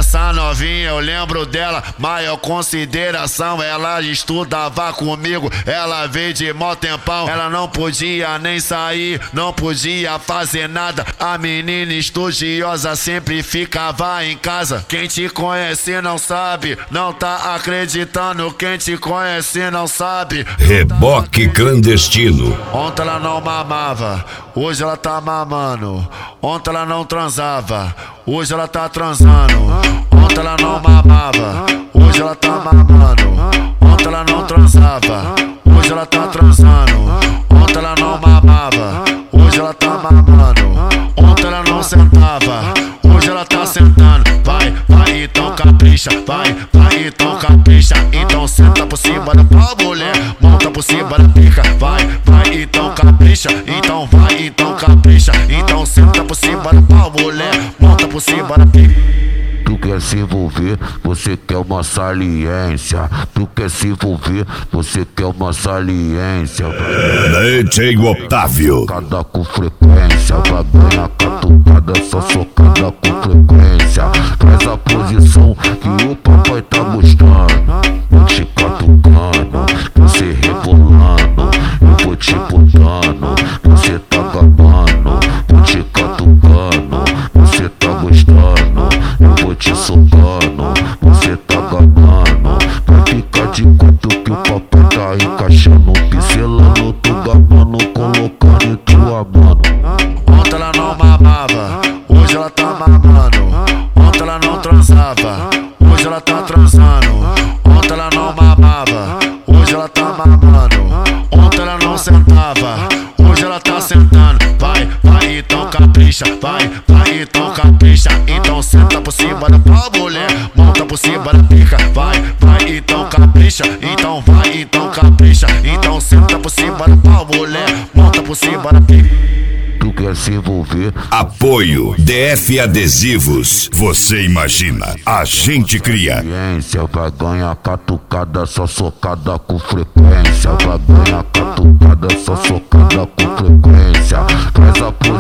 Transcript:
Essa novinha eu lembro dela, maior consideração. Ela estudava comigo, ela veio de mó tempão. Ela não podia nem sair, não podia fazer nada. A menina estudiosa sempre ficava em casa. Quem te conhece não sabe, não tá acreditando. Quem te conhece não sabe. Reboque clandestino. Ontem ela não mamava, hoje ela tá mamando. Ontem ela não transava, hoje ela tá transando. Ontem ela não mamava, hoje ela tá mamando. Ontem ela não transava, hoje ela tá transando. Ontem ela não mamava, hoje ela tá mamando. Ontem ela não sentava, hoje ela tá sentando. Vai, vai, então capricha. Vai, vai, então capricha. Então senta por cima da pau, mulher. Monta por cima da pica. Vai, vai, então capricha. Então vai, então capricha. Então senta por cima da pau, mulher. Monta por cima da pica. Tu quer se envolver, você quer uma saliência. Tu quer se envolver, você quer uma saliência. DJ Otávio. Cada com frequência, vai ganhar catucada, só socada com frequência. Faz a posição que o papai tá gostando. Vou te catucando, você rebolando. Eu vou te botando, você tá gabando. Vou te catucando, você tá gostando. Eu vou te socando, você tá gabando. Vai ficar de quanto que o papai tá encaixando, pincelando, tu gabando, colocando em tua mano. Ontem ela não mamava, hoje ela tá mamando. Ontem ela não transava, hoje ela tá transando. Ontem ela não mamava, hoje ela tá mamando. Ontem ela não sentava, hoje ela tá sentando. Vai, vai, então capricha. Vai, vai, então capricha. Então senta por cima da pau, mulher. Monta por cima da pica. Vai, vai, então capricha. Então vai, então capricha. Então senta por cima da pau, mulher. Monta por cima da pica. Tu quer se envolver? Apoio DF Adesivos. Você imagina, a gente cria. Vai ganhar catucada, só socada com frequência. Vai ganhar catucada, só socada com frequência. Faz a